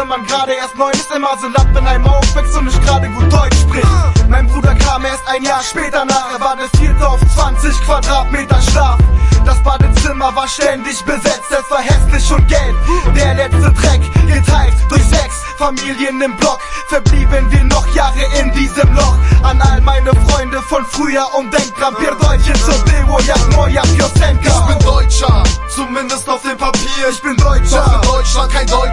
wenn man gerade erst 9 ist, immer so latt, wenn einem aufwächst und nicht gerade gut Deutsch spricht. Mein Bruder kam erst ein Jahr später nach, er war der Vierte auf 20 Quadratmeter Schlaf. Das Badezimmer war ständig besetzt, es war hässlich und gelb. Der letzte Dreck, geteilt durch 6 Familien im Block, verblieben wir noch Jahre in diesem Loch. An all meine Freunde von früher und denkt dran, pierdolcie co było, jak moja piosenka. Ich bin Deutscher, zumindest auf dem Papier. Ich bin Deutscher, doch in Deutschland kein Deutscher.